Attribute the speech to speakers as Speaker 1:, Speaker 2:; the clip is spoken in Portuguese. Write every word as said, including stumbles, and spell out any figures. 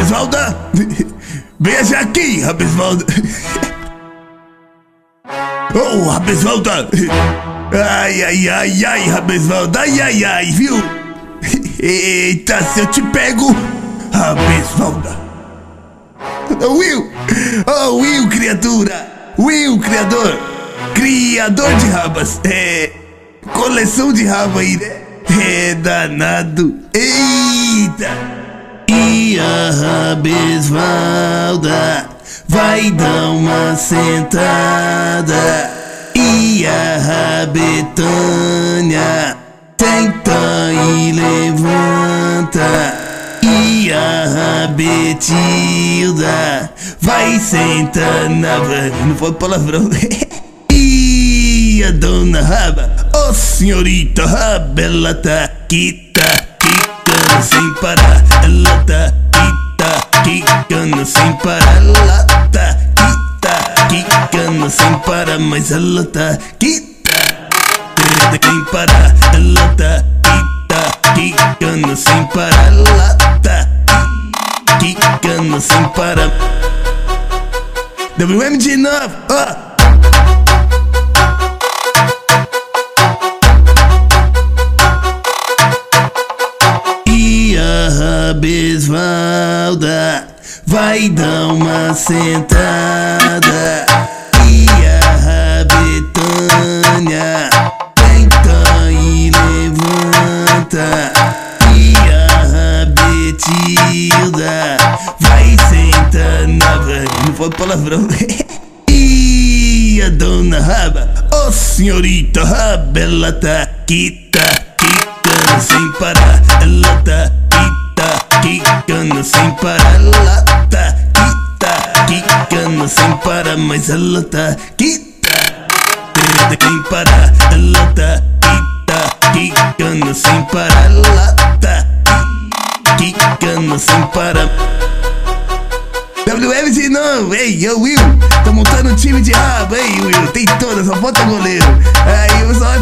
Speaker 1: Rabisvalda, veja aqui, Rabisvalda. Oh, Rabisvalda. Ai, ai, ai, ai, Rabisvalda, ai, ai, ai, viu? Eita, se eu te pego, Rabisvalda. Oh, Will, oh, Will, criatura. Will, criador, criador de rabas. É, coleção de rabo aí, né? É danado. Eita. E a Rabisvalda vai dar uma sentada. E a Rabetânia tenta e levanta. E a Rabetilda vai sentar na... Não foi palavrão. E a dona Raba, ô oh, senhorita Raba, ela tá quita, quicando sem parar. Ela tá quita, quicando sem parar. Ela tá quita, quicando sem parar. Mas ela tá quita, quem parar. Ela tá quita, quicando sem parar. Ela tá quicando sem parar. W M de novo, ó. E a Rabisvalda vai dar uma sentada. E a Rabetânia tenta e levanta. E a Rabetilda vai sentar na... Não foi palavrão. E a dona Raba, ô oh, senhorita Raba, ela tá quita, quicando sem parar. Ela tá quita, quicando sem parar. Ela tá quita, quicando sem parar. Mas ela tá quita, quem parar. Ela tá quita, quicando sem parar. Ela tá quicando sem parar. W M de novo, ei, eu Will, tô montando um time de rabo, ei Will, tem todas, só falta goleiro. Aí eu só